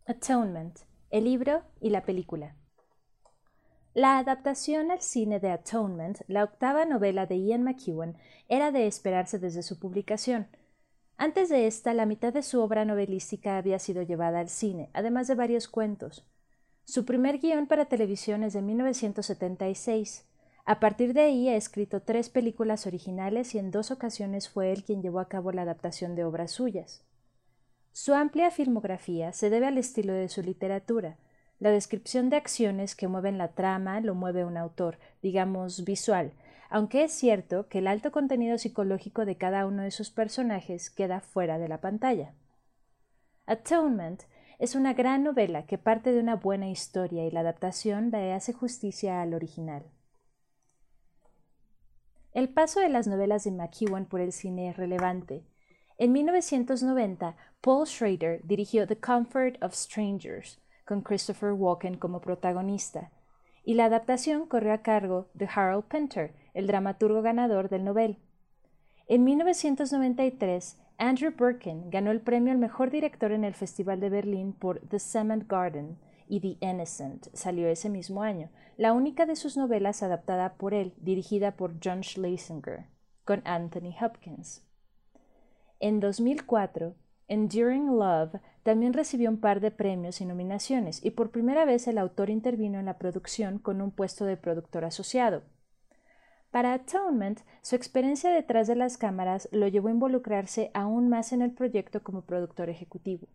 Atonement, el libro y la película. La adaptación al cine de Atonement, la octava novela de Ian McEwan, era de esperarse desde su publicación. Antes de esta, la mitad de su obra novelística había sido llevada al cine, además de varios cuentos. Su primer guión para televisión es de 1976. A partir de ahí ha escrito 3 películas originales y en 2 ocasiones fue él quien llevó a cabo la adaptación de obras suyas. Su amplia filmografía se debe al estilo de su literatura. La descripción de acciones que mueven la trama lo mueve un autor, digamos, visual, aunque es cierto que el alto contenido psicológico de cada uno de sus personajes queda fuera de la pantalla. Atonement es una gran novela que parte de una buena historia y la adaptación le hace justicia al original. El paso de las novelas de McEwan por el cine es relevante. En 1990, Paul Schrader dirigió The Comfort of Strangers, con Christopher Walken como protagonista, y la adaptación corrió a cargo de Harold Pinter, el dramaturgo ganador del Nobel. En 1993, Andrew Birkin ganó el premio al mejor director en el Festival de Berlín por The Cement Garden, y The Innocent salió ese mismo año, la única de sus novelas adaptada por él, dirigida por John Schlesinger, con Anthony Hopkins. En 2004, Enduring Love también recibió un par de premios y nominaciones, y por primera vez el autor intervino en la producción con un puesto de productor asociado. Para Atonement, su experiencia detrás de las cámaras lo llevó a involucrarse aún más en el proyecto como productor ejecutivo.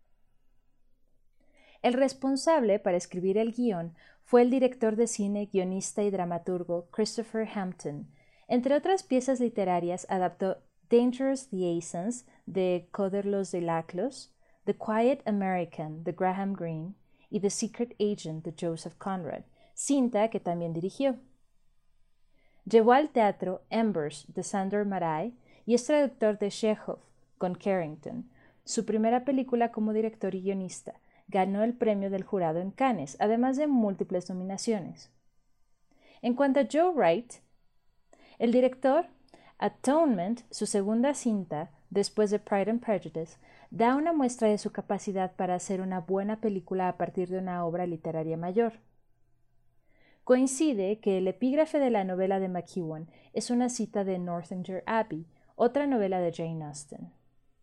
El responsable para escribir el guión fue el director de cine, guionista y dramaturgo Christopher Hampton. Entre otras piezas literarias adaptó Dangerous Liaisons de Coderlos de Laclos, The Quiet American de Graham Greene y The Secret Agent de Joseph Conrad, cinta que también dirigió. Llevó al teatro Embers de Sandor Marai y es traductor de Chekhov con Carrington. Su primera película como director y guionista. Ganó el premio del jurado en Cannes, además de múltiples nominaciones. En cuanto a Joe Wright, el director, Atonement, su segunda cinta, después de Pride and Prejudice, da una muestra de su capacidad para hacer una buena película a partir de una obra literaria mayor. Coincide que el epígrafe de la novela de McEwan es una cita de Northanger Abbey, otra novela de Jane Austen.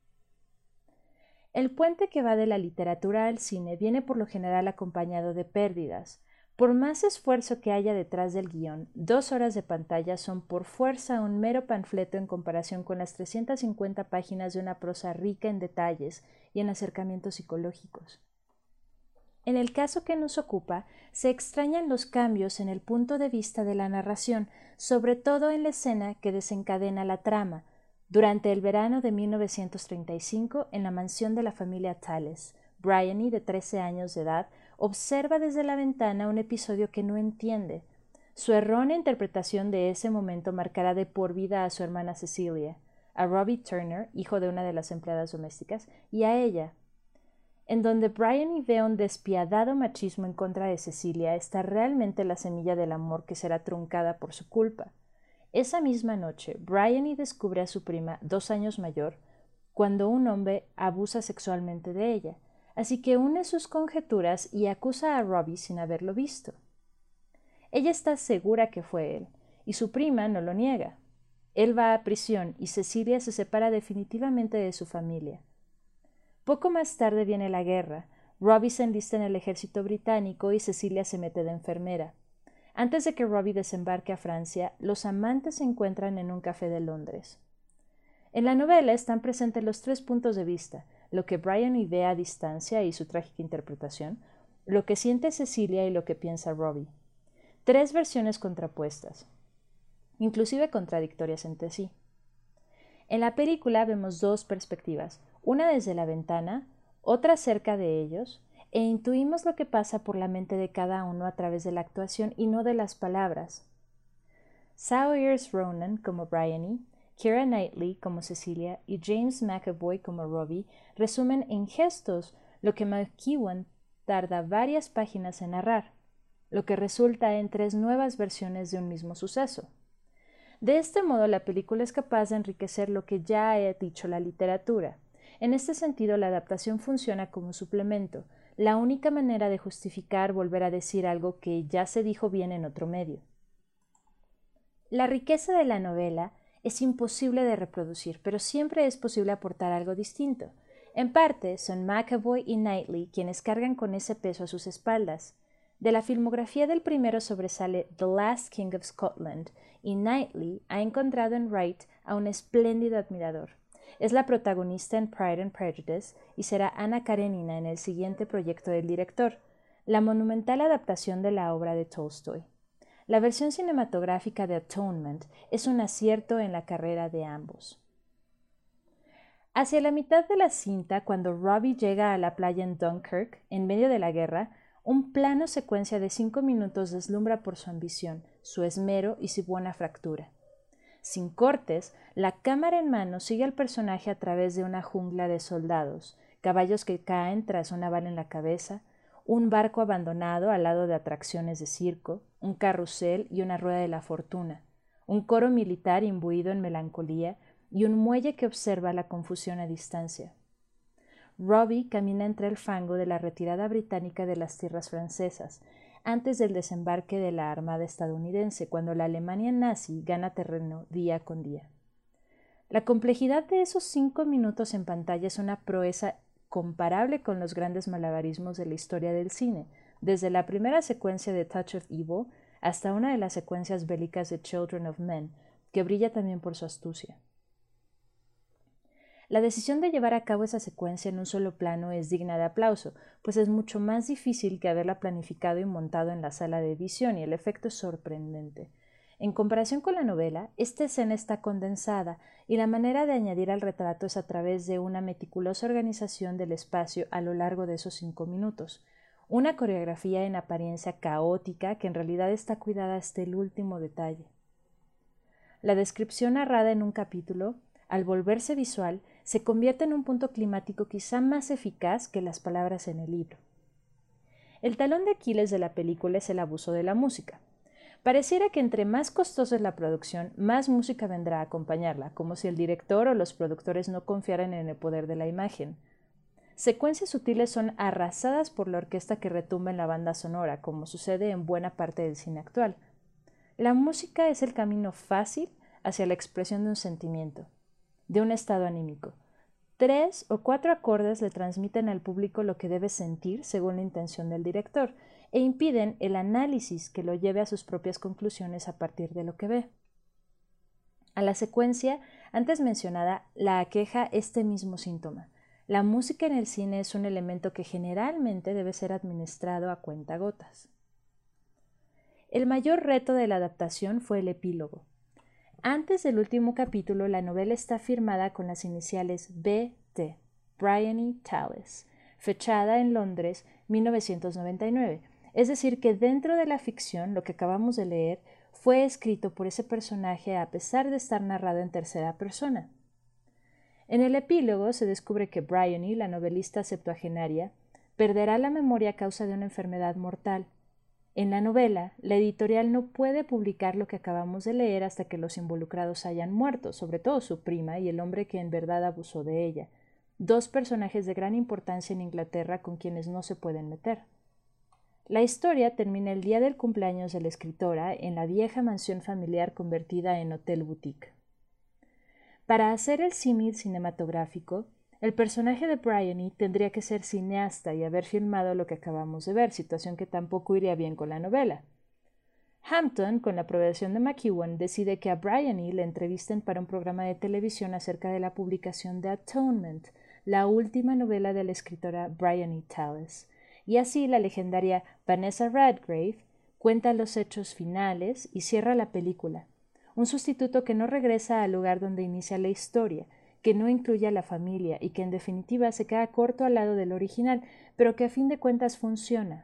El puente que va de la literatura al cine viene por lo general acompañado de pérdidas. Por más esfuerzo que haya detrás del guión, 2 horas de pantalla son por fuerza un mero panfleto en comparación con las 350 páginas de una prosa rica en detalles y en acercamientos psicológicos. En el caso que nos ocupa, se extrañan los cambios en el punto de vista de la narración, sobre todo en la escena que desencadena la trama, durante el verano de 1935, en la mansión de la familia Tales, Bryony, de 13 años de edad, observa desde la ventana un episodio que no entiende. Su errónea interpretación de ese momento marcará de por vida a su hermana Cecilia, a Robbie Turner, hijo de una de las empleadas domésticas, y a ella. En donde Bryony ve un despiadado machismo en contra de Cecilia, está realmente la semilla del amor que será truncada por su culpa. Esa misma noche, Bryony descubre a su prima, 2 años mayor, cuando un hombre abusa sexualmente de ella, así que une sus conjeturas y acusa a Robbie sin haberlo visto. Ella está segura que fue él, y su prima no lo niega. Él va a prisión y Cecilia se separa definitivamente de su familia. Poco más tarde viene la guerra. Robbie se enlista en el ejército británico y Cecilia se mete de enfermera. Antes de que Robbie desembarque a Francia, los amantes se encuentran en un café de Londres. En la novela están presentes los 3 puntos de vista, lo que Bryony ve a distancia y su trágica interpretación, lo que siente Cecilia y lo que piensa Robbie. 3 versiones contrapuestas, inclusive contradictorias entre sí. En la película vemos 2 perspectivas, una desde la ventana, otra cerca de ellos, e intuimos lo que pasa por la mente de cada uno a través de la actuación y no de las palabras. Saoirse Ronan como Bryony, Keira Knightley como Cecilia y James McAvoy como Robbie resumen en gestos lo que McEwan tarda varias páginas en narrar, lo que resulta en 3 nuevas versiones de un mismo suceso. De este modo, la película es capaz de enriquecer lo que ya ha dicho la literatura. En este sentido, la adaptación funciona como suplemento, la única manera de justificar volver a decir algo que ya se dijo bien en otro medio. La riqueza de la novela es imposible de reproducir, pero siempre es posible aportar algo distinto. En parte, son McAvoy y Knightley quienes cargan con ese peso a sus espaldas. De la filmografía del primero sobresale The Last King of Scotland, y Knightley ha encontrado en Wright a un espléndido admirador. Es la protagonista en Pride and Prejudice y será Anna Karenina en el siguiente proyecto del director, la monumental adaptación de la obra de Tolstoy. La versión cinematográfica de Atonement es un acierto en la carrera de ambos. Hacia la mitad de la cinta, cuando Robbie llega a la playa en Dunkirk, en medio de la guerra, un plano secuencia de 5 minutos deslumbra por su ambición, su esmero y su buena fractura. Sin cortes, la cámara en mano sigue al personaje a través de una jungla de soldados, caballos que caen tras una bala en la cabeza, un barco abandonado al lado de atracciones de circo, un carrusel y una rueda de la fortuna, un coro militar imbuido en melancolía y un muelle que observa la confusión a distancia. Robbie camina entre el fango de la retirada británica de las tierras francesas, antes del desembarque de la Armada estadounidense, cuando la Alemania nazi gana terreno día con día. La complejidad de esos 5 minutos en pantalla es una proeza comparable con los grandes malabarismos de la historia del cine, desde la primera secuencia de Touch of Evil hasta una de las secuencias bélicas de Children of Men, que brilla también por su astucia. La decisión de llevar a cabo esa secuencia en un solo plano es digna de aplauso, pues es mucho más difícil que haberla planificado y montado en la sala de edición, y el efecto es sorprendente. En comparación con la novela, esta escena está condensada y la manera de añadir al retrato es a través de una meticulosa organización del espacio a lo largo de esos 5 minutos. Una coreografía en apariencia caótica que en realidad está cuidada hasta el último detalle. La descripción narrada en un capítulo, al volverse visual, se convierte en un punto climático quizá más eficaz que las palabras en el libro. El talón de Aquiles de la película es el abuso de la música. Pareciera que entre más costosa es la producción, más música vendrá a acompañarla, como si el director o los productores no confiaran en el poder de la imagen. Secuencias sutiles son arrasadas por la orquesta que retumba en la banda sonora, como sucede en buena parte del cine actual. La música es el camino fácil hacia la expresión de un sentimiento, de un estado anímico. 3 o 4 acordes le transmiten al público lo que debe sentir según la intención del director e impiden el análisis que lo lleve a sus propias conclusiones a partir de lo que ve. A la secuencia antes mencionada la aqueja este mismo síntoma. La música en el cine es un elemento que generalmente debe ser administrado a cuentagotas. El mayor reto de la adaptación fue el epílogo. Antes del último capítulo, la novela está firmada con las iniciales B.T., Bryony Tallis, fechada en Londres 1999. Es decir, que dentro de la ficción, lo que acabamos de leer, fue escrito por ese personaje a pesar de estar narrado en tercera persona. En el epílogo se descubre que Bryony, la novelista septuagenaria, perderá la memoria a causa de una enfermedad mortal. En la novela, la editorial no puede publicar lo que acabamos de leer hasta que los involucrados hayan muerto, sobre todo su prima y el hombre que en verdad abusó de ella, 2 personajes de gran importancia en Inglaterra con quienes no se pueden meter. La historia termina el día del cumpleaños de la escritora en la vieja mansión familiar convertida en hotel boutique. Para hacer el símil cinematográfico, el personaje de Bryony tendría que ser cineasta y haber filmado lo que acabamos de ver, situación que tampoco iría bien con la novela. Hampton, con la aprobación de McEwan, decide que a Bryony le entrevisten para un programa de televisión acerca de la publicación de Atonement, la última novela de la escritora Bryony Tallis, y así la legendaria Vanessa Redgrave cuenta los hechos finales y cierra la película, un sustituto que no regresa al lugar donde inicia la historia, que no incluye a la familia y que en definitiva se queda corto al lado del original, pero que a fin de cuentas funciona.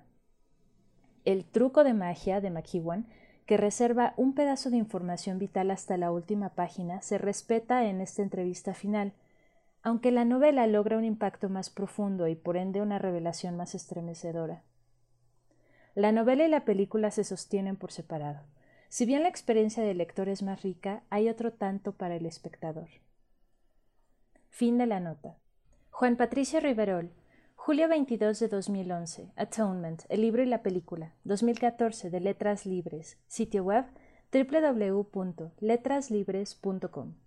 El truco de magia de McEwan, que reserva un pedazo de información vital hasta la última página, se respeta en esta entrevista final, aunque la novela logra un impacto más profundo y por ende una revelación más estremecedora. La novela y la película se sostienen por separado. Si bien la experiencia del lector es más rica, hay otro tanto para el espectador. Fin de la nota. Juan Patricio Riverol, julio 22 de 2011, Atonement, el libro y la película, 2014, de Letras Libres, sitio web www.letraslibres.com.